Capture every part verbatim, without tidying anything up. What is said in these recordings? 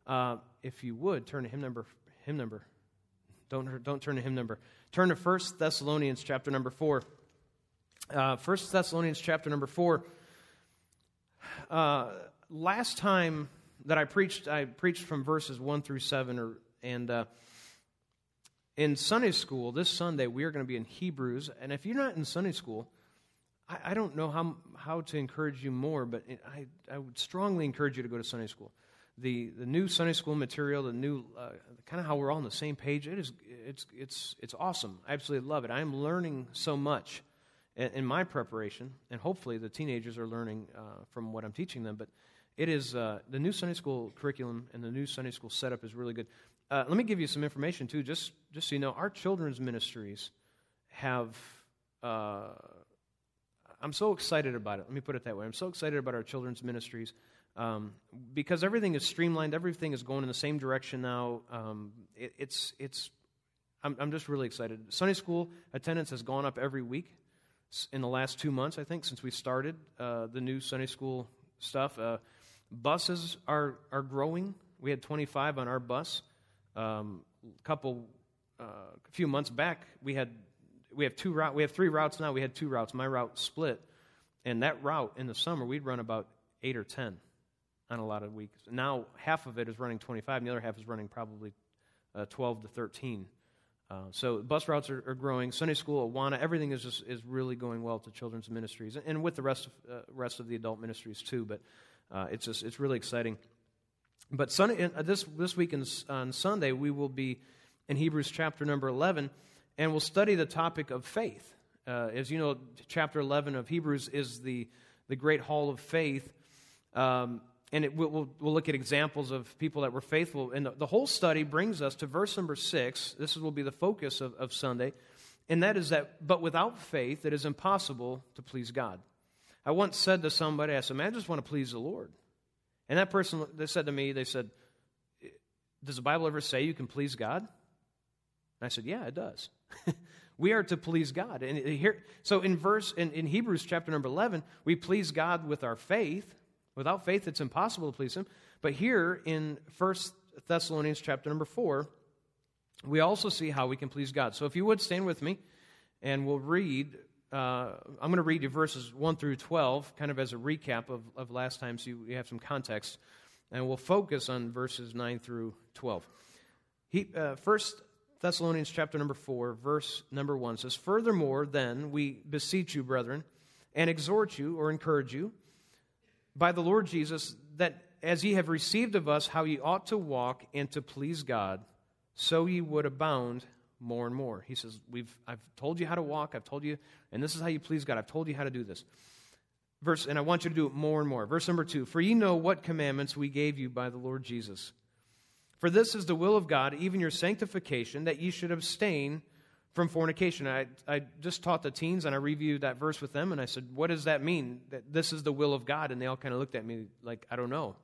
Uh, if you would, turn to hymn number, hymn number. Don't, don't turn to hymn number. Turn to First Thessalonians chapter number four. Uh, First Thessalonians chapter number four. Uh, last time that I preached, I preached from verses one through seven, or, and uh, in Sunday school, this Sunday, we are going to be in Hebrews, and if you're not in Sunday school, I, I don't know how how to encourage you more, but it, I, I would strongly encourage you to go to Sunday school. The the new Sunday school material, the new uh, kind of how we're all on the same page. It is it's it's it's awesome. I absolutely love it. I am learning so much in, in my preparation, and hopefully the teenagers are learning uh, from what I'm teaching them. But it is uh, the new Sunday school curriculum and the new Sunday school setup is really good. Uh, let me give you some information too, just just so you know. Our children's ministries have. Uh, I'm so excited about it. Let me put it that way. I'm so excited about our children's ministries. Um, because everything is streamlined, everything is going in the same direction now. Um, it, it's it's. I'm, I'm just really excited. Sunday school attendance has gone up every week in the last two months, I think, since we started uh, the new Sunday school stuff. Uh, buses are are growing. We had twenty-five on our bus. Um, a couple, uh, a few months back, we had we have two route. We have three routes now. We had two routes. My route split, and that route in the summer we'd run about eight or ten. On a lot of weeks. Now, half of it is running twenty-five, and the other half is running probably uh, twelve to thirteen. Uh, so bus routes are, are growing. Sunday school, Awana, everything is just, is really going well to children's ministries, and with the rest of, uh, rest of the adult ministries too. But uh, it's just it's really exciting. But Sunday, uh, this this week in, on Sunday, we will be in Hebrews chapter number eleven, and we'll study the topic of faith. Uh, as you know, chapter eleven of Hebrews is the the great hall of faith. Um, And it, we'll, we'll look at examples of people that were faithful. And the, the whole study brings us to verse number six. This will be the focus of, of Sunday. And that is that, but without faith, it is impossible to please God. I once said to somebody, I said, man, I just want to please the Lord. And that person, they said to me, they said, does the Bible ever say you can please God? And I said, yeah, it does. We are to please God. And here, so in verse, in, in Hebrews chapter number eleven, we please God with our faith. Without faith, it's impossible to please Him. But here in First Thessalonians chapter number four, we also see how we can please God. So if you would stand with me, and we'll read, uh, I'm going to read you verses one through twelve, kind of as a recap of, of last time, so you, you have some context. And we'll focus on verses nine through twelve. He, uh, First Thessalonians chapter number four, verse number one says, furthermore, then, we beseech you, brethren, and exhort you, or encourage you, by the Lord Jesus, that as ye have received of us how ye ought to walk and to please God, so ye would abound more and more. He says, "We've I've told you how to walk, I've told you, and this is how you please God. I've told you how to do this." Verse, and I want you to do it more and more. Verse number two, for ye know what commandments we gave you by the Lord Jesus. For this is the will of God, even your sanctification, that ye should abstain from fornication. I, I just taught the teens, and I reviewed that verse with them, and I said, what does that mean, that this is the will of God? And they all kind of looked at me like, I don't know.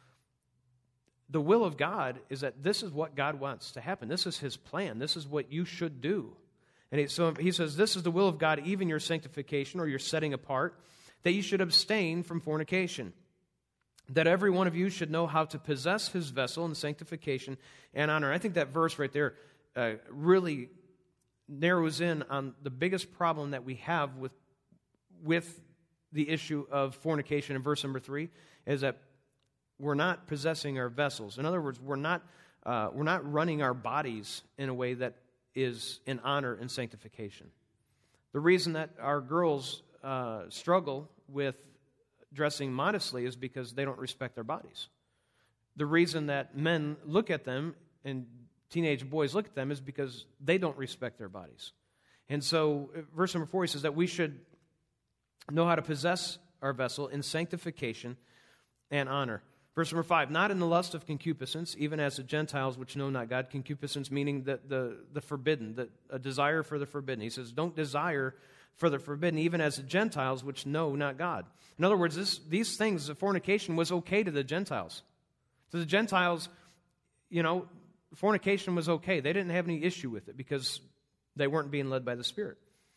The will of God is that this is what God wants to happen. This is His plan. This is what you should do. And he, so he says, this is the will of God, even your sanctification, or your setting apart, that you should abstain from fornication, that every one of you should know how to possess his vessel in sanctification and honor. I think that verse right there uh, really narrows in on the biggest problem that we have with with the issue of fornication in verse number three, is that we're not possessing our vessels. In other words, we're not uh, we're not running our bodies in a way that is in honor and sanctification. The reason that our girls uh, struggle with dressing modestly is because they don't respect their bodies. The reason that men look at them and teenage boys look at them is because they don't respect their bodies. And so, verse number four, he says that we should know how to possess our vessel in sanctification and honor. Verse number five, not in the lust of concupiscence, even as the Gentiles which know not God. Concupiscence meaning the, the, the forbidden, the, a desire for the forbidden. He says, don't desire for the forbidden, even as the Gentiles which know not God. In other words, this, these things, the fornication was okay to the Gentiles. To the Gentiles, you know, fornication was okay. They didn't have any issue with it because they weren't being led by the Spirit.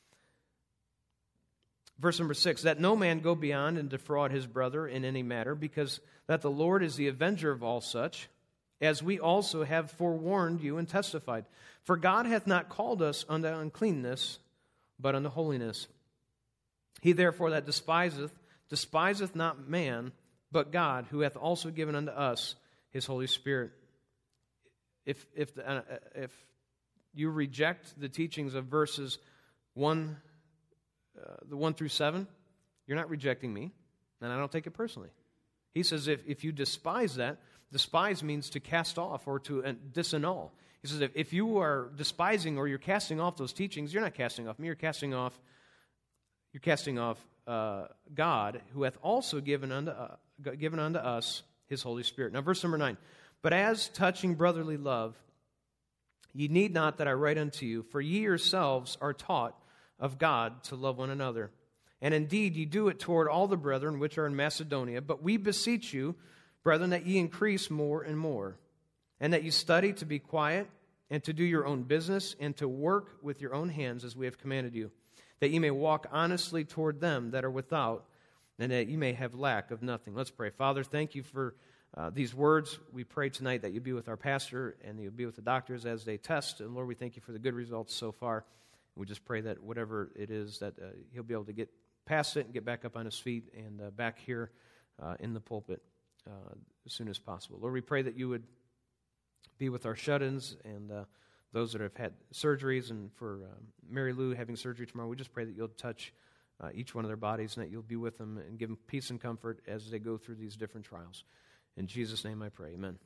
Verse number six, that no man go beyond and defraud his brother in any matter, because that the Lord is the avenger of all such, as we also have forewarned you and testified. For God hath not called us unto uncleanness, but unto holiness. He therefore that despiseth, despiseth not man, but God, who hath also given unto us his Holy Spirit. If if uh, if you reject the teachings of verses one, uh, the one through seven, you're not rejecting me, and I don't take it personally. He says if, if you despise that, despise means to cast off or to uh, disannul. He says if, if you are despising or you're casting off those teachings, you're not casting off me, you're casting off you're casting off uh, God, who hath also given unto uh, given unto us his Holy Spirit. Now verse number nine. But as touching brotherly love, ye need not that I write unto you, for ye yourselves are taught of God to love one another. And indeed ye do it toward all the brethren which are in Macedonia. But we beseech you, brethren, that ye increase more and more, and that ye study to be quiet, and to do your own business, and to work with your own hands as we have commanded you, that ye may walk honestly toward them that are without, and that ye may have lack of nothing. Let's pray. Father, thank you for Uh, these words. We pray tonight that you be with our pastor and you'll be with the doctors as they test. And Lord, we thank you for the good results so far. We just pray that whatever it is, that uh, he'll be able to get past it and get back up on his feet and uh, back here uh, in the pulpit uh, as soon as possible. Lord, we pray that you would be with our shut-ins and uh, those that have had surgeries, and for uh, Mary Lou having surgery tomorrow. We just pray that you'll touch uh, each one of their bodies and that you'll be with them and give them peace and comfort as they go through these different trials. In Jesus' name I pray, amen.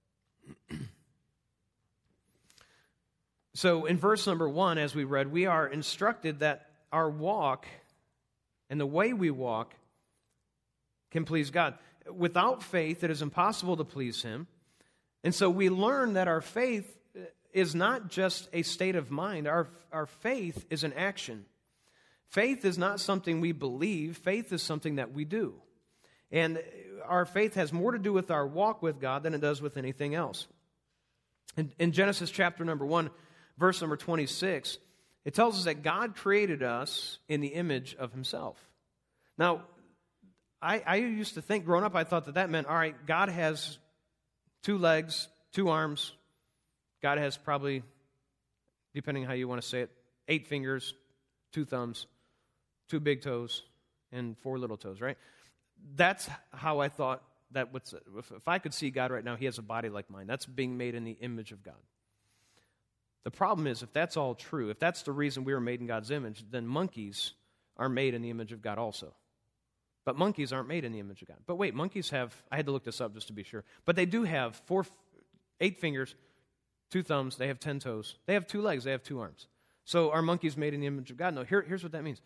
So in verse number one, as we read, we are instructed that our walk and the way we walk can please God. Without faith, it is impossible to please Him. And so we learn that our faith is not just a state of mind. Our, our faith is an action. Faith is not something we believe. Faith is something that we do. And our faith has more to do with our walk with God than it does with anything else. In, in Genesis chapter number one, verse number twenty-six, it tells us that God created us in the image of Himself. Now, I, I used to think, growing up, I thought that that meant, all right, God has two legs, two arms. God has probably, depending how you want to say it, eight fingers, two thumbs, two big toes, and four little toes, right? That's how I thought that what's, if, if I could see God right now, He has a body like mine. That's being made in the image of God. The problem is, if that's all true, if that's the reason we were made in God's image, then monkeys are made in the image of God also. But monkeys aren't made in the image of God. But wait, monkeys have, I had to look this up just to be sure, but they do have four, eight fingers, two thumbs, they have ten toes, they have two legs, they have two arms. So are monkeys made in the image of God? No, here, here's what that means.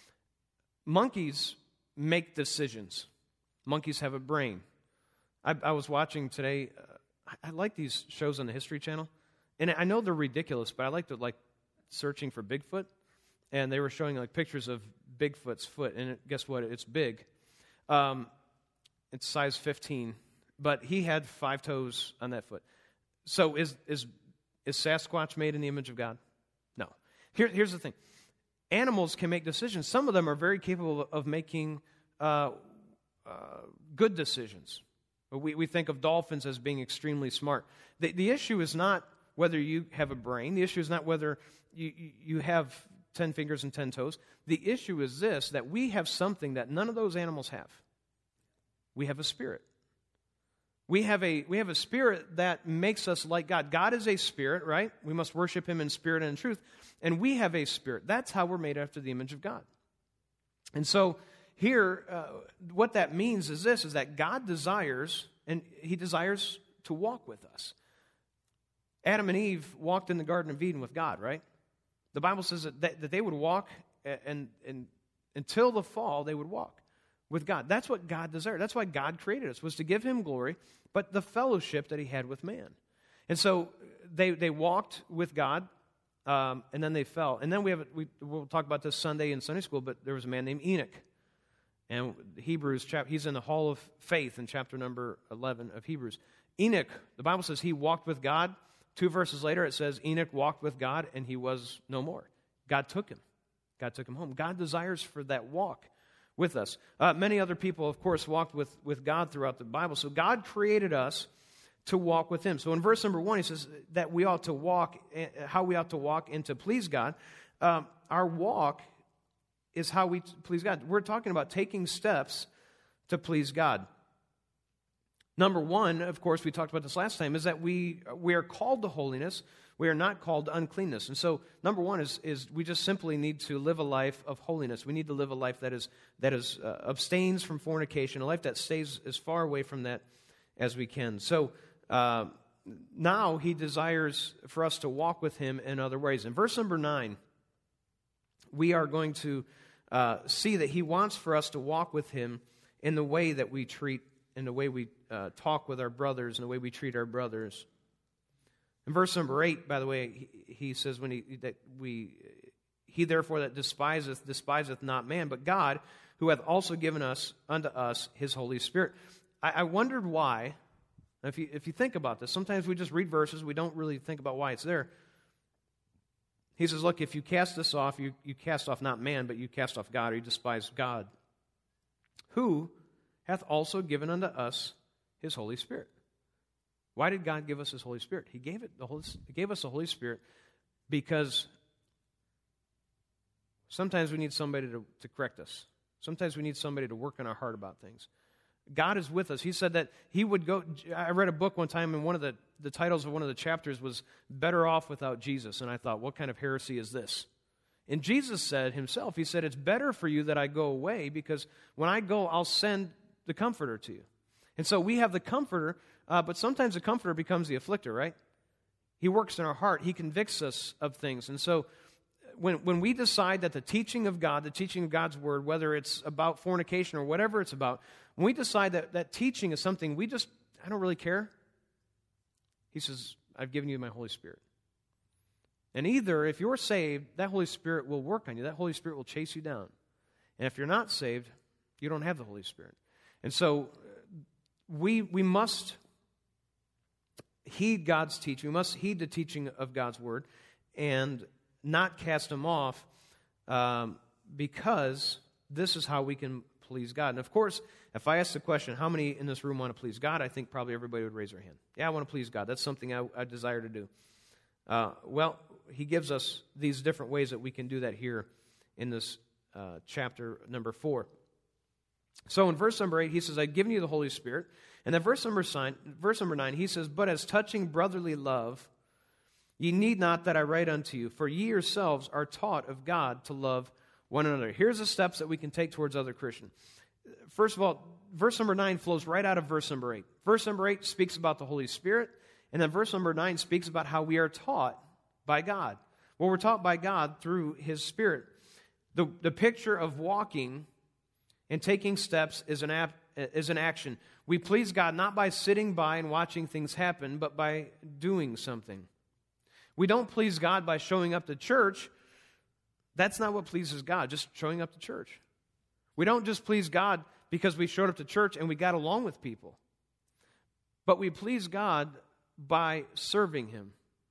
Monkeys make decisions. Monkeys have a brain. I, I was watching today, uh, I, I like these shows on the History Channel, and I know they're ridiculous, but I like to like searching for Bigfoot, and they were showing like pictures of Bigfoot's foot, and it, guess what? It's big. Um, it's size fifteen, but he had five toes on that foot. So is is is Sasquatch made in the image of God? No. Here, here's the thing. Animals can make decisions. Some of them are very capable of making uh, uh, good decisions. We, we think of dolphins as being extremely smart. The, the issue is not whether you have a brain. The issue is not whether you, you have ten fingers and ten toes. The issue is this, that we have something that none of those animals have. We have a spirit. We have a we have a spirit that makes us like God. God is a spirit, right? We must worship Him in spirit and in truth. And we have a spirit. That's how we're made after the image of God. And so here, uh, what that means is this, is that God desires, and He desires to walk with us. Adam and Eve walked in the Garden of Eden with God, right? The Bible says that they, that they would walk, and, and until the fall, they would walk with God. That's what God desired. That's why God created us, was to give Him glory, but the fellowship that He had with man. And so they they walked with God, um, and then they fell. And then we have a, we we'll talk about this Sunday in Sunday school. But there was a man named Enoch, and Hebrews chapter he's in the Hall of Faith in chapter number eleven of Hebrews. Enoch, the Bible says he walked with God. Two verses later, it says Enoch walked with God, and he was no more. God took him. God took him home. God desires for that walk with us. Uh, many other people, of course, walked with, with God throughout the Bible. So God created us to walk with him. So in verse number one, he says that we ought to walk, how we ought to walk and to please God. Um, our walk is how we please God. We're talking about taking steps to please God. Number one, of course, we talked about this last time, is that we we are called to holiness. We are not called to uncleanness. And so, number one is is we just simply need to live a life of holiness. We need to live a life that is that is uh, abstains from fornication, a life that stays as far away from that as we can. So uh, now he desires for us to walk with him in other ways. In verse number nine, we are going to uh, see that he wants for us to walk with him in the way that we treat, in the way we uh, talk with our brothers, in the way we treat our brothers. In verse number eight, by the way, he, he says, "When he that we he therefore that despiseth despiseth not man, but God, who hath also given us unto us his Holy Spirit." I, I wondered why. If you if you think about this, sometimes we just read verses, we don't really think about why it's there. He says, "Look, if you cast this off, you, you cast off not man, but you cast off God, or you despise God, who hath also given unto us his Holy Spirit." Why did God give us his Holy Spirit? He gave it the Holy, he gave us the Holy Spirit because sometimes we need somebody to, to correct us. Sometimes we need somebody to work in our heart about things. God is with us. He said that he would go. I read a book one time, and one of the, the titles of one of the chapters was "Better Off Without Jesus." And I thought, what kind of heresy is this? And Jesus said himself, he said, "It's better for you that I go away, because when I go, I'll send the Comforter to you." And so we have the Comforter, uh, but sometimes the Comforter becomes the afflictor, right? He works in our heart. He convicts us of things. And so when when we decide that the teaching of God, the teaching of God's Word, whether it's about fornication or whatever it's about, when we decide that that teaching is something we just, I don't really care, he says, "I've given you my Holy Spirit." And either, if you're saved, that Holy Spirit will work on you. That Holy Spirit will chase you down. And if you're not saved, you don't have the Holy Spirit. And so we we must heed God's teaching. We must heed the teaching of God's Word and not cast them off, um, because this is how we can please God. And of course, if I ask the question, how many in this room want to please God, I think probably everybody would raise their hand. Yeah, I want to please God. That's something I, I desire to do. Uh, well, he gives us these different ways that we can do that here in this uh, chapter number four. So in verse number eight, he says, "I've given you the Holy Spirit." And then verse number nine, verse number nine, he says, "But as touching brotherly love, ye need not that I write unto you, for ye yourselves are taught of God to love one another." Here's the steps that we can take towards other Christians. First of all, verse number nine flows right out of verse number eight. Verse number eight speaks about the Holy Spirit, and then verse number nine speaks about how we are taught by God. Well, we're taught by God through his Spirit. The, the picture of walking and taking steps is an, ap, is an action. We please God not by sitting by and watching things happen, but by doing something. We don't please God by showing up to church. That's not what pleases God, just showing up to church. We don't just please God because we showed up to church and we got along with people. But we please God by serving him.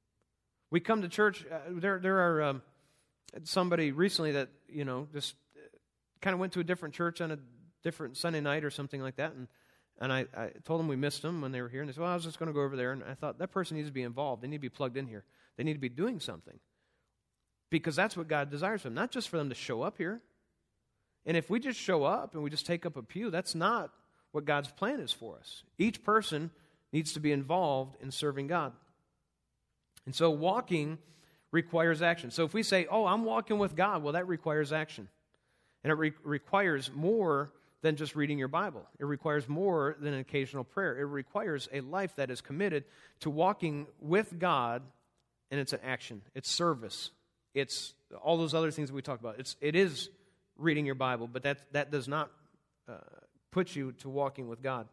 We come to church. Uh, there, there are um, somebody recently that, you know, just kind of went to a different church on a different Sunday night or something like that, and and I, I told them we missed them when they were here, and they said, "Well, I was just going to go over there," and I thought, that person needs to be involved. They need to be plugged in here. They need to be doing something, because that's what God desires from them, not just for them to show up here. And if we just show up and we just take up a pew, that's not what God's plan is for us. Each person needs to be involved in serving God. And so walking requires action. So if we say, "Oh, I'm walking with God," well, that requires action. And it re- requires more than just reading your Bible. It requires more than an occasional prayer. It requires a life that is committed to walking with God, and it's an action. It's service. It's all those other things that we talked about. It's, it is reading your Bible, but that, that does not uh, put you to walking with God.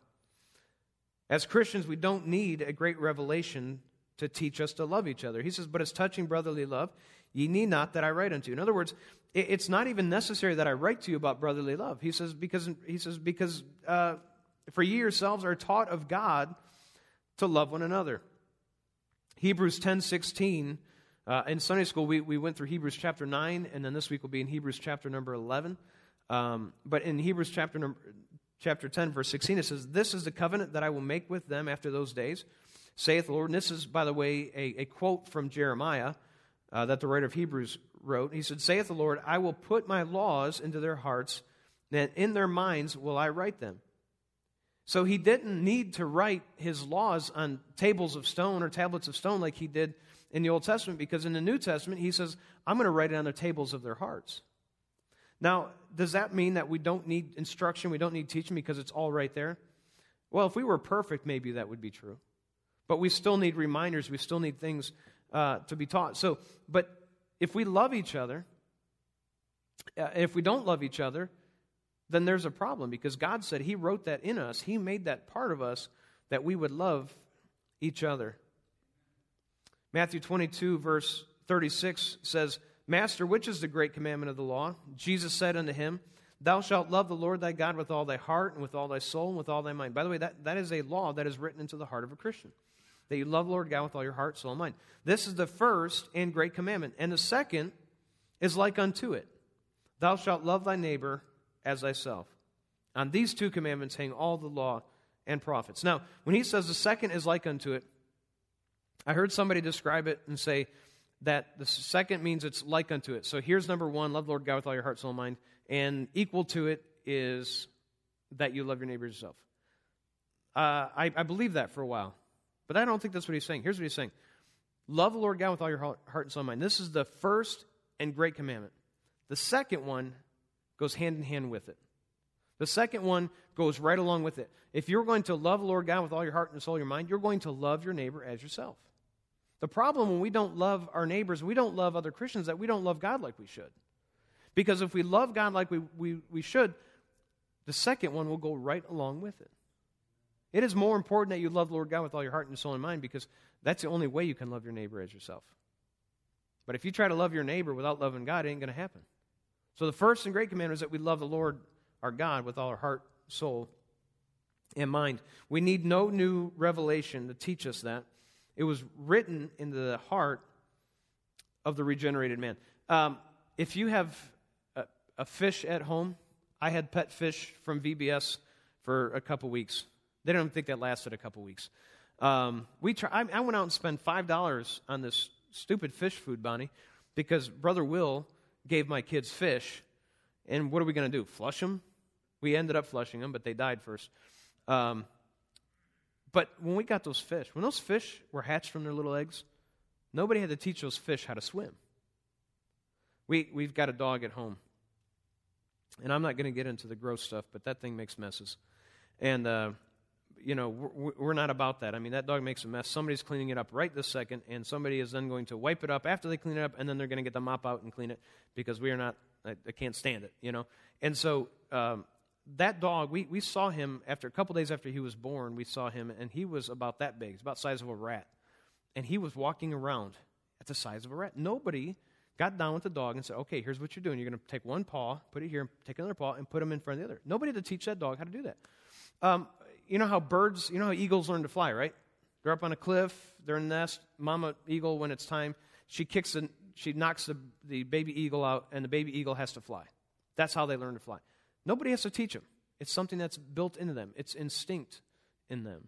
As Christians, we don't need a great revelation to teach us to love each other. He says, "But as touching brotherly love, ye need not that I write unto you." In other words, it's not even necessary that I write to you about brotherly love. He says, because he says because uh, for ye yourselves are taught of God to love one another. Hebrews ten sixteen. Uh, in Sunday school, we, we went through Hebrews chapter nine, and then this week will be in Hebrews chapter number eleven. Um, but in Hebrews chapter number, chapter ten, verse sixteen, it says, "This is the covenant that I will make with them after those days. saith the Lord. And this is, by the way, a, a quote from Jeremiah uh, that the writer of Hebrews wrote. He said, saith the Lord, I will put my laws into their hearts, and in their minds will I write them. So he didn't need to write his laws on tables of stone or tablets of stone like he did in the Old Testament, because in the New Testament, he says, I'm going to write it on the tables of their hearts. Now, does that mean that we don't need instruction, we don't need teaching because it's all right there? Well, if we were perfect, maybe that would be true. But we still need reminders, we still need things uh, to be taught. So, but if we love each other, uh, if we don't love each other, then there's a problem, because God said He wrote that in us. He made that part of us that we would love each other. Matthew twenty-two, verse thirty-six says, Master, which is the great commandment of the law? Jesus said unto him, Thou shalt love the Lord thy God with all thy heart and with all thy soul and with all thy mind. By the way, that, that is a law that is written into the heart of a Christian, that you love the Lord God with all your heart, soul, and mind. This is the first and great commandment. And the second is like unto it. Thou shalt love thy neighbor as thyself. On these two commandments hang all the law and prophets. Now, when he says the second is like unto it, I heard somebody describe it and say that the second means it's like unto it. So here's number one, love the Lord God with all your heart, soul, and mind. And equal to it is that you love your neighbor as yourself. Uh, I, I believe that for a while. But I don't think that's what he's saying. Here's what he's saying. Love the Lord God with all your heart, heart and soul and mind. This is the first and great commandment. The second one goes hand in hand with it. The second one goes right along with it. If you're going to love the Lord God with all your heart and soul, your mind, you're going to love your neighbor as yourself. The problem when we don't love our neighbors, we don't love other Christians, that we don't love God like we should. Because if we love God like we, we, we should, the second one will go right along with it. It is more important that you love the Lord God with all your heart and soul and mind, because that's the only way you can love your neighbor as yourself. But if you try to love your neighbor without loving God, it ain't going to happen. So the first and great commandment is that we love the Lord our God with all our heart, soul, and mind. We need no new revelation to teach us that. It was written into the heart of the regenerated man. Um, if you have a, a fish at home, I had pet fish from V B S for a couple weeks. They don't think that lasted a couple weeks. Um, we try, I, I went out and spent five dollars on this stupid fish food, Bonnie, because Brother Will gave my kids fish, and what are we going to do, flush them? We ended up flushing them, but they died first. Um, but when we got those fish, when those fish were hatched from their little eggs, nobody had to teach those fish how to swim. We, we've got a dog at home, and I'm not going to get into the gross stuff, but that thing makes messes. And, uh, you know, we're, we're not about that. I mean, that dog makes a mess. Somebody's cleaning it up right this second, and somebody is then going to wipe it up after they clean it up, and then they're going to get the mop out and clean it, because we are not, I, I can't stand it, you know. And so um, that dog, we, we saw him after a couple days after he was born, we saw him, and he was about that big. He's about the size of a rat. And he was walking around at the size of a rat. Nobody got down with the dog and said, okay, here's what you're doing. You're going to take one paw, put it here, take another paw, and put them in front of the other. Nobody had to teach that dog how to do that. Um, you know how birds, you know how eagles learn to fly, right? They're up on a cliff, they're in a nest. Mama eagle, when it's time, she kicks and she knocks the, the baby eagle out, and the baby eagle has to fly. That's how they learn to fly. Nobody has to teach them. It's something that's built into them. It's instinct in them.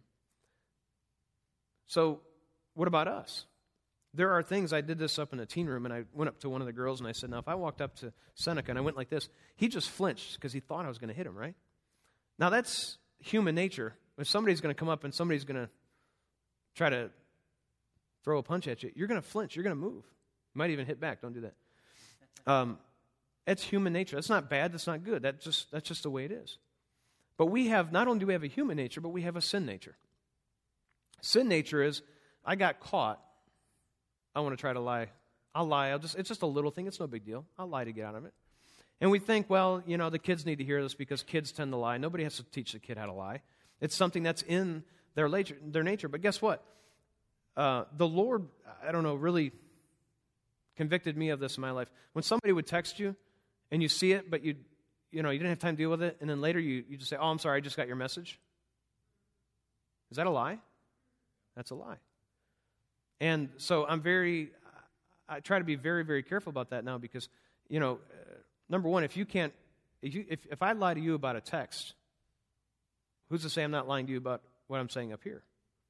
So what about us? There are things, I did this up in a teen room, and I went up to one of the girls, and I said, now, if I walked up to Seneca and I went like this, he just flinched because he thought I was going to hit him, right? Now, that's human nature. If somebody's going to come up and somebody's going to try to throw a punch at you, you're going to flinch. You're going to move. You might even hit back. Don't do that. Um, it's human nature. That's not bad. That's not good. That's just, that's just the way it is. But we have, not only do we have a human nature, but we have a sin nature. Sin nature is, I got caught. I want to try to lie. I'll lie. I'll just, it's just a little thing. It's no big deal. I'll lie to get out of it. And we think, well, you know, the kids need to hear this because kids tend to lie. Nobody has to teach the kid how to lie. It's something that's in their nature. Their nature. But guess what? Uh, the Lord, I don't know, really convicted me of this in my life. When somebody would text you and you see it, but you, you know, you didn't have time to deal with it, and then later you, you just say, oh, I'm sorry, I just got your message. Is that a lie? That's a lie. And so I'm very, I try to be very, very careful about that now because, you know, uh, number one, if you can't, if, you, if if I lie to you about a text, who's to say I'm not lying to you about what I'm saying up here?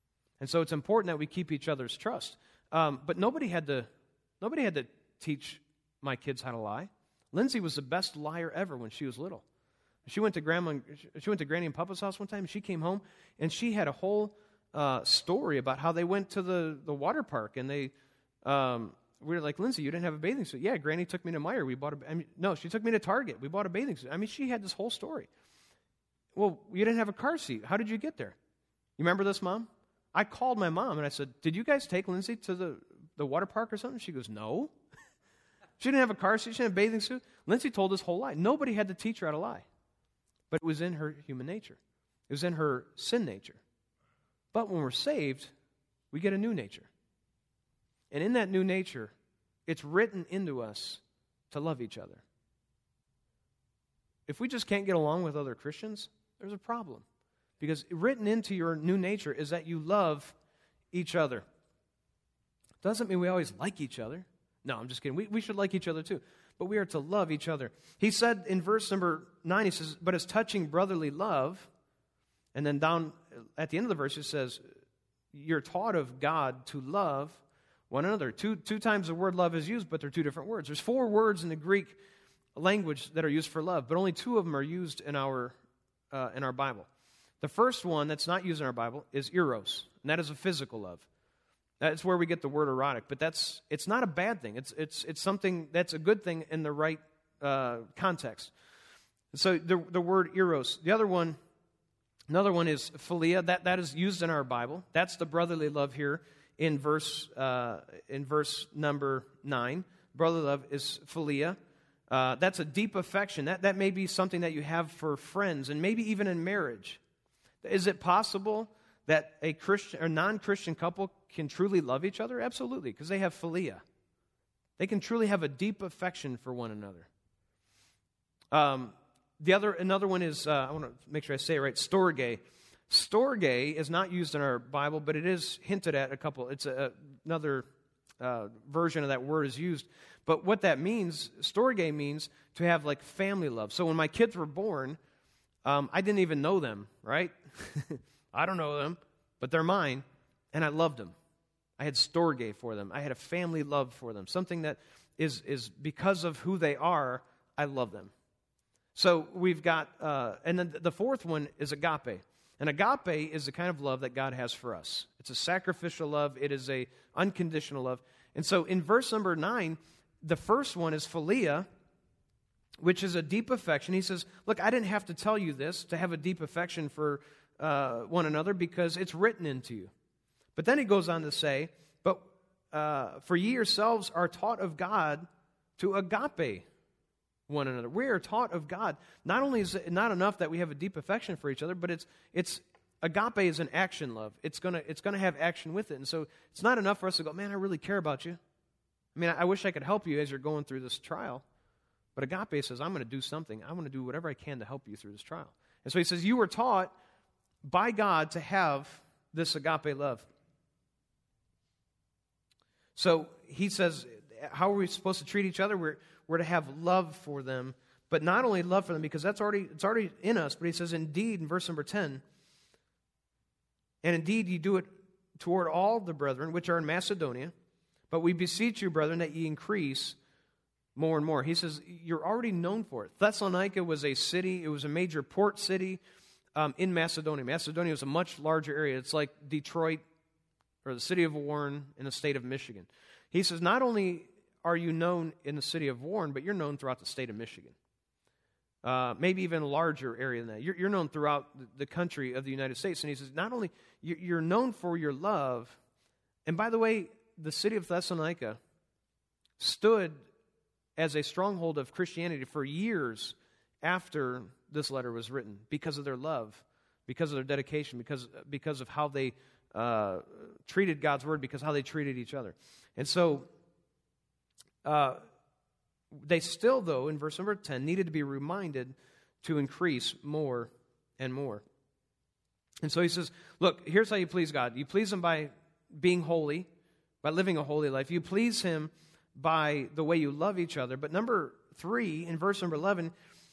And so it's important that we keep each other's trust. Um, but nobody had to, nobody had to teach my kids how to lie. Lindsay was the best liar ever when she was little. She went to grandma, she went to Granny and Papa's house one time, and she came home, and she had a whole uh, story about how they went to the, the water park, and they, um, we were like, Lindsay, you didn't have a bathing suit. Yeah, Granny took me to Meijer. We bought a, I mean, no, she took me to Target. We bought a bathing suit. I mean, she had this whole story. Well, you didn't have a car seat. How did you get there? You remember this, Mom? I called my mom, and I said, did you guys take Lindsay to the, the water park or something? She goes, no. She didn't have a car seat. She didn't have a bathing suit. Lindsay told this whole lie. Nobody had to teach her how to lie. But it was in her human nature. It was in her sin nature. But when we're saved, we get a new nature. And in that new nature, it's written into us to love each other. If we just can't get along with other Christians, there's a problem. Because written into your new nature is that you love each other. Doesn't mean we always like each other. No, I'm just kidding. We, we should like each other too. But we are to love each other. He said in verse number nine, he says, but as touching brotherly love, and then down at the end of the verse it says, you're taught of God to love one another. Two, two times the word love is used, but they're two different words. There's four words in the Greek language that are used for love, but only two of them are used in our uh, in our Bible. The first one that's not used in our Bible is eros, and that is a physical love. That's where we get the word erotic, but that's it's not a bad thing. It's it's it's something that's a good thing in the right uh, context. So the the word eros. The other one, another one is philia. That that is used in our Bible. That's the brotherly love here in verse uh, in verse number nine. Brotherly love is philia. Uh, that's a deep affection. That that may be something that you have for friends, and maybe even in marriage. Is it possible that a Christian or non-Christian couple can truly love each other? Absolutely, because they have philia. They can truly have a deep affection for one another. Um, the other, another one is, uh, I want to make sure I say it right, storge. Storge is not used in our Bible, but it is hinted at a couple. It's a, another uh, version of that word is used. But what that means, storge means to have like family love. So when my kids were born, um, I didn't even know them, right? I don't know them, but they're mine, and I loved them. I had storge for them. I had a family love for them. Something that is is because of who they are, I love them. So we've got, uh, and then the fourth one is agape. And agape is the kind of love that God has for us. It's a sacrificial love. It is a unconditional love. And so in verse number nine, the first one is philia, which is a deep affection. He says, look, I didn't have to tell you this to have a deep affection for uh, one another because it's written into you. But then he goes on to say, but uh, for ye yourselves are taught of God to agape one another. We are taught of God. Not only is it not enough that we have a deep affection for each other, but it's it's agape is an action love. It's gonna it's gonna have action with it. And so it's not enough for us to go, man, I really care about you. I mean, I, I wish I could help you as you're going through this trial. But agape says, I'm going to do something. I'm going to do whatever I can to help you through this trial. And so he says, you were taught by God to have this agape love. So he says, how are we supposed to treat each other? We're, we're to have love for them, but not only love for them, because that's already it's already in us, but he says, indeed, in verse number ten, and indeed you do it toward all the brethren which are in Macedonia, but we beseech you, brethren, that ye increase more and more. He says, you're already known for it. Thessalonica was a city, it was a major port city um, in Macedonia. Macedonia was a much larger area. It's like Detroit or the city of Warren in the state of Michigan. He says, not only are you known in the city of Warren, but you're known throughout the state of Michigan. Uh, maybe even a larger area than that. You're, you're known throughout the country of the United States. And he says, not only you're known for your love, and by the way, the city of Thessalonica stood as a stronghold of Christianity for years after this letter was written because of their love, because of their dedication, because, because of how they uh, treated God's word, because of how they treated each other. And so uh, they still, though, in verse number ten, needed to be reminded to increase more and more. And so he says, look, here's how you please God. You please Him by being holy, by living a holy life. You please Him by the way you love each other. But number three, in verse number eleven,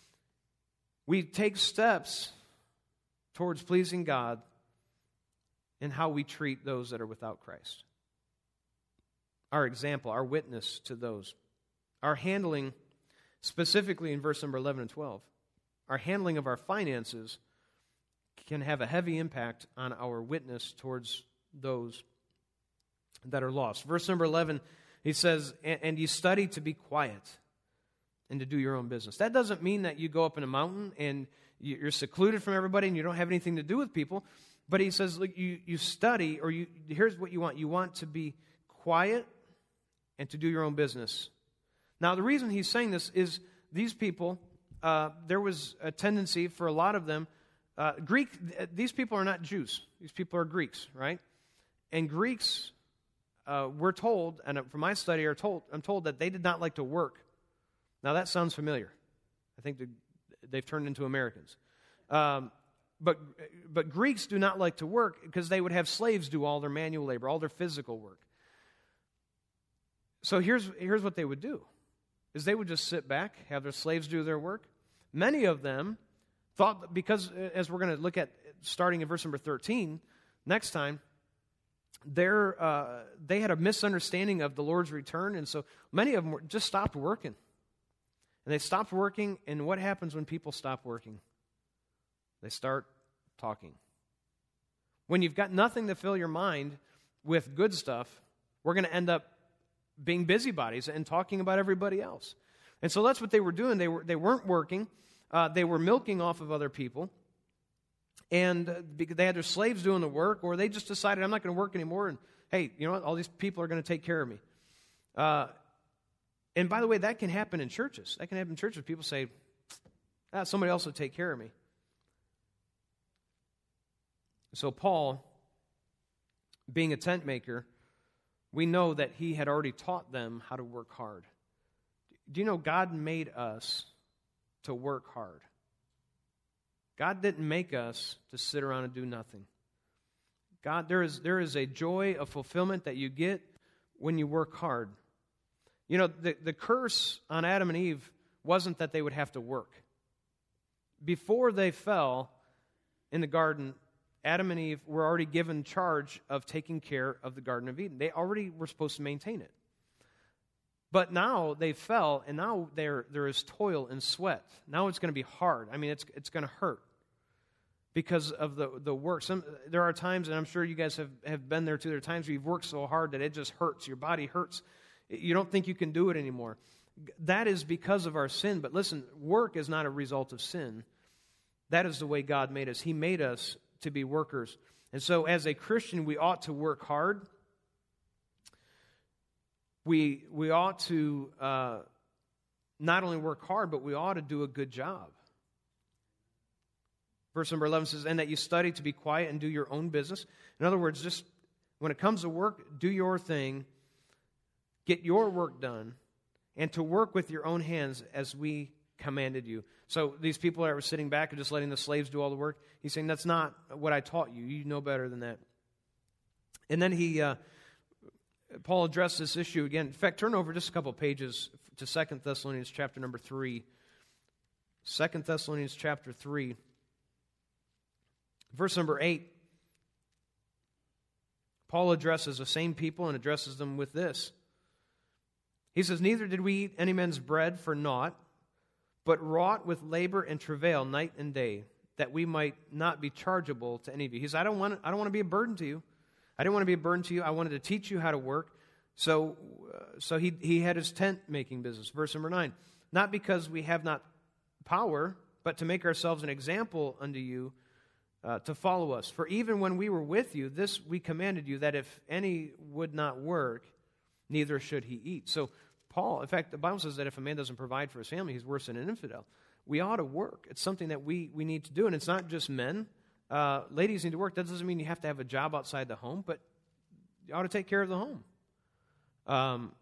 we take steps towards pleasing God in how we treat those that are without Christ. Our example, our witness to those. Our handling, specifically in verse number eleven and twelve, our handling of our finances can have a heavy impact on our witness towards those that are lost. Verse number eleven, he says, and you study to be quiet and to do your own business. That doesn't mean that you go up in a mountain and you're secluded from everybody and you don't have anything to do with people. But he says, look, you, you study, or you here's what you want. You want to be quiet and to do your own business. Now, the reason he's saying this is these people, uh, there was a tendency for a lot of them, uh, Greek, these people are not Jews. These people are Greeks, right? And Greeks, uh, we're told, and from my study, are told, I'm told that they did not like to work. Now, that sounds familiar. I think they've turned into Americans. Um, but but Greeks do not like to work because they would have slaves do all their manual labor, all their physical work. So here's here's what they would do, is they would just sit back, have their slaves do their work. Many of them thought, that because, as we're going to look at starting in verse number thirteen, next time, they're, uh, they had a misunderstanding of the Lord's return, and so many of them were, just stopped working. And they stopped working, and what happens when people stop working? They start talking. When you've got nothing to fill your mind with good stuff, we're going to end up being busybodies and talking about everybody else. And so that's what they were doing. They, were, they weren't working. Uh, they were milking off of other people. And uh, they had their slaves doing the work, or they just decided, I'm not going to work anymore, and hey, you know what, all these people are going to take care of me. Uh, and by the way, that can happen in churches. That can happen in churches. People say, ah, somebody else will take care of me. So Paul, being a tent maker, we know that he had already taught them how to work hard. Do you know God made us to work hard? God didn't make us to sit around and do nothing. God, there is there is a joy of fulfillment that you get when you work hard. You know, the, the curse on Adam and Eve wasn't that they would have to work. Before they fell in the garden, Adam and Eve were already given charge of taking care of the Garden of Eden. They already were supposed to maintain it. But now they fell, and now there there is toil and sweat. Now it's going to be hard. I mean, it's it's going to hurt because of the, the work. Some, there are times, and I'm sure you guys have, have been there too, there are times where you've worked so hard that it just hurts. Your body hurts. You don't think you can do it anymore. That is because of our sin. But listen, work is not a result of sin. That is the way God made us. He made us to be workers. And so as a Christian, we ought to work hard. We we ought to uh, not only work hard, but we ought to do a good job. Verse number eleven says, and that you study to be quiet and do your own business. In other words, just when it comes to work, do your thing, get your work done, and to work with your own hands as we commanded you. So these people that were sitting back and just letting the slaves do all the work, he's saying, that's not what I taught you. You know better than that. And then he, uh, Paul addressed this issue again. In fact, turn over just a couple pages to Second Thessalonians chapter number three. Second Thessalonians chapter three. Verse number eight. Paul addresses the same people and addresses them with this. He says, neither did we eat any man's bread for naught, but wrought with labor and travail night and day, that we might not be chargeable to any of you. He says, I don't want to, I don't want to be a burden to you. I didn't want to be a burden to you. I wanted to teach you how to work. So uh, so he, he had his tent-making business. Verse number nine. Not because we have not power, but to make ourselves an example unto you uh, to follow us. For even when we were with you, this we commanded you, that if any would not work, neither should he eat. So Paul, in fact, the Bible says that if a man doesn't provide for his family, he's worse than an infidel. We ought to work. It's something that we, we need to do. And it's not just men. Uh, ladies need to work. That doesn't mean you have to have a job outside the home, but you ought to take care of the home. Um,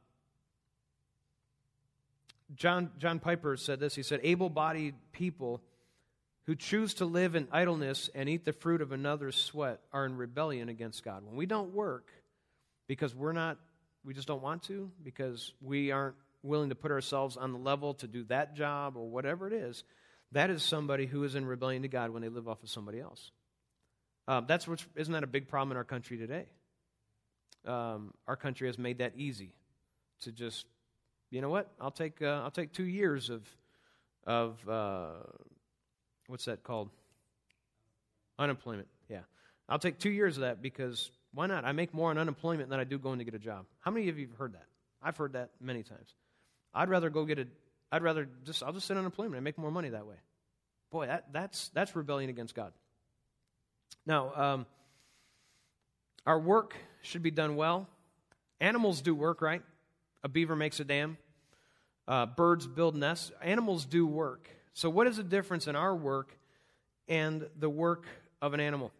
John, John Piper said this. He said, able-bodied people who choose to live in idleness and eat the fruit of another's sweat are in rebellion against God. When we don't work because we're not We just don't want to, because we aren't willing to put ourselves on the level to do that job or whatever it is, that is somebody who is in rebellion to God when they live off of somebody else. Uh, that's what, isn't that a big problem in our country today? Um, our country has made that easy to just, you know what? I'll take uh, I'll take two years of of uh, what's that called? Unemployment. Yeah, I'll take two years of that because why not? I make more on unemployment than I do going to get a job. How many of you have heard that? I've heard that many times. I'd rather go get a. I'd rather just I'll just sit on unemployment and make more money that way. Boy, that that's that's rebellion against God. Now, um, our work should be done well. Animals do work, right? A beaver makes a dam. Uh, birds build nests. Animals do work. So what is the difference in our work and the work of an animal?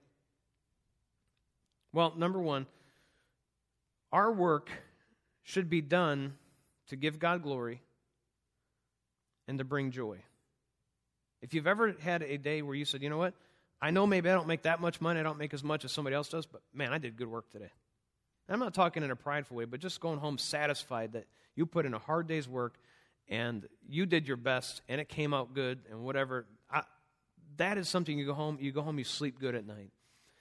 Well, number one, our work should be done to give God glory and to bring joy. If you've ever had a day where you said, you know what, I know maybe I don't make that much money, I don't make as much as somebody else does, but man, I did good work today. And I'm not talking in a prideful way, but just going home satisfied that you put in a hard day's work and you did your best and it came out good and whatever. I, that is something you go home, you go home, you sleep good at night.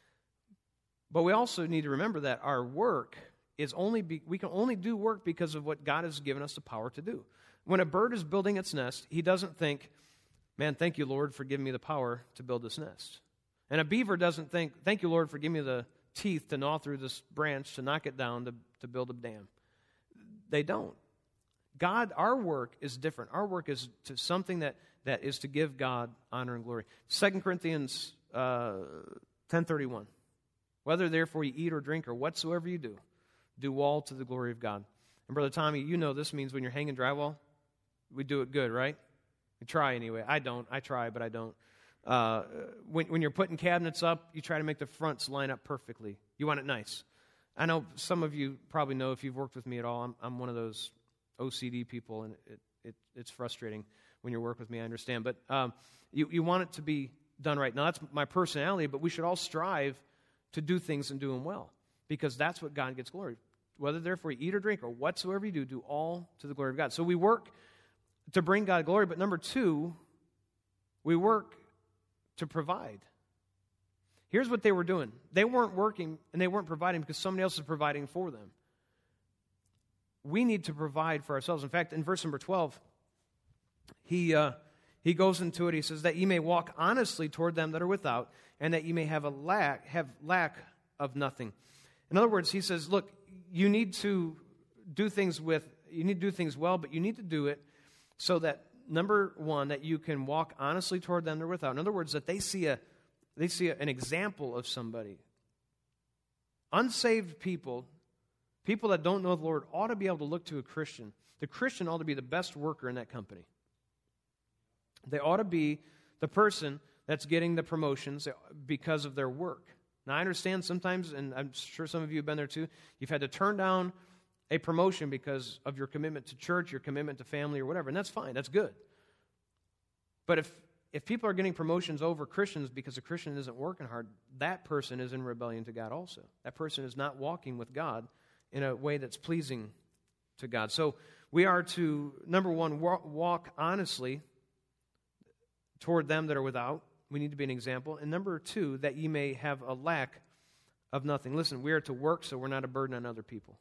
But we also need to remember that our work is only, be, we can only do work because of what God has given us the power to do. When a bird is building its nest, he doesn't think, man, thank you, Lord, for giving me the power to build this nest. And a beaver doesn't think, thank you, Lord, for giving me the teeth to gnaw through this branch, to knock it down, to, to build a dam. They don't. God, our work is different. Our work is to something that, that is to give God honor and glory. Second Corinthians uh, ten thirty-one. Whether therefore you eat or drink or whatsoever you do, do all to the glory of God. And Brother Tommy, you know this means when you're hanging drywall, we do it good, right? We try anyway. I don't. I try, but I don't. Uh, when, when you're putting cabinets up, you try to make the fronts line up perfectly. You want it nice. I know some of you probably know if you've worked with me at all, I'm, I'm one of those O C D people, and it, it, it's frustrating when you work with me, I understand. But um, you, you want it to be done right. Now, that's my personality, but we should all strive to do things and do them well, because that's what God gets glory. Whether therefore you eat or drink or whatsoever you do, do all to the glory of God. So we work to bring God glory, but number two, we work to provide. Here's what they were doing. They weren't working and they weren't providing because somebody else is providing for them. We need to provide for ourselves. In fact, in verse number twelve, he uh, he goes into it. He says that ye may walk honestly toward them that are without, and that ye may have a lack have lack of nothing. In other words, he says, look, you need to do things with you need to do things well, but you need to do it so that, number one, that you can walk honestly toward them that are without. In other words, that they see a they see a, an example of somebody. Unsaved people, people that don't know the Lord, ought to be able to look to a Christian. The Christian ought to be the best worker in that company. They ought to be the person that's getting the promotions because of their work. Now, I understand sometimes, and I'm sure some of you have been there too, you've had to turn down a promotion because of your commitment to church, your commitment to family, or whatever, and that's fine, that's good. But if if people are getting promotions over Christians because a Christian isn't working hard, that person is in rebellion to God also. That person is not walking with God in a way that's pleasing to God. So we are to, number one, walk honestly toward them that are without. We need to be an example. And number two, that ye may have a lack of nothing. Listen, we are to work so we're not a burden on other people.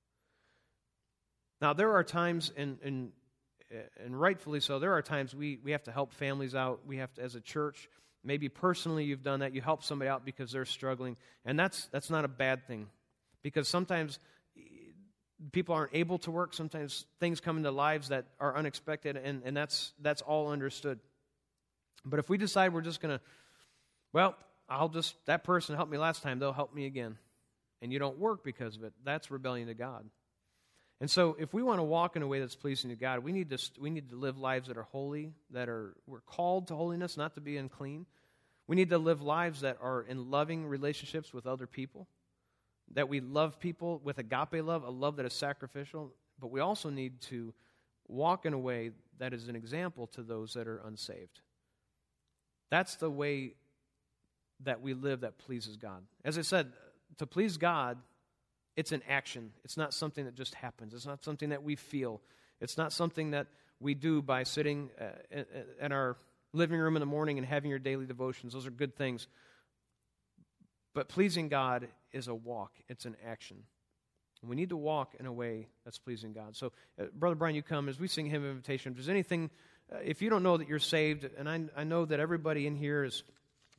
Now, there are times, and, and, and rightfully so, there are times we, we have to help families out. We have to, as a church, maybe personally you've done that. You help somebody out because they're struggling. And that's that's not a bad thing. Because sometimes people aren't able to work. Sometimes things come into lives that are unexpected, and, and that's that's all understood. But if we decide we're just going to, well, I'll just, that person helped me last time, they'll help me again, and you don't work because of it, that's rebellion to God. And so if we want to walk in a way that's pleasing to God, we need to we need to live lives that are holy, that are, we're called to holiness, not to be unclean. We need to live lives that are in loving relationships with other people, that we love people with agape love, a love that is sacrificial, but we also need to walk in a way that is an example to those that are unsaved. That's the way that we live that pleases God. As I said, to please God, it's an action. It's not something that just happens. It's not something that we feel. It's not something that we do by sitting uh, in our living room in the morning and having your daily devotions. Those are good things. But pleasing God is a walk. It's an action. And we need to walk in a way that's pleasing God. So, uh, Brother Brian, you come as we sing hymn of invitation. If there's anything, uh, if you don't know that you're saved, and I, I know that everybody in here is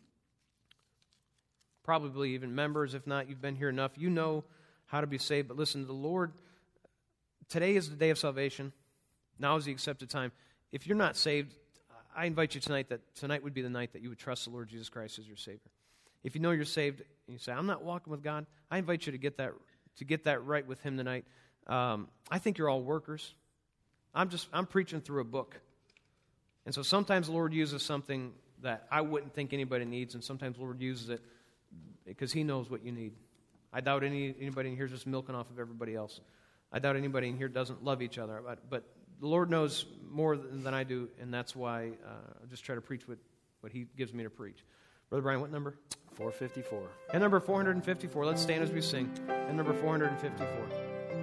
probably even members. If not, you've been here enough. You know how to be saved. But listen, the Lord, today is the day of salvation. Now is the accepted time. If you're not saved, I invite you tonight that tonight would be the night that you would trust the Lord Jesus Christ as your Savior. If you know you're saved and you say, I'm not walking with God, I invite you to get that to get that right with Him tonight. Um, I think you're all workers. I'm just I'm preaching through a book. And so sometimes the Lord uses something that I wouldn't think anybody needs, and sometimes the Lord uses it because He knows what you need. I doubt any anybody in here is just milking off of everybody else. I doubt anybody in here doesn't love each other. But, but the Lord knows more than, than I do, and that's why uh, I just try to preach what, what He gives me to preach. Brother Brian, what number? four fifty-four. And number four fifty-four. Let's stand as we sing. And number four fifty-four.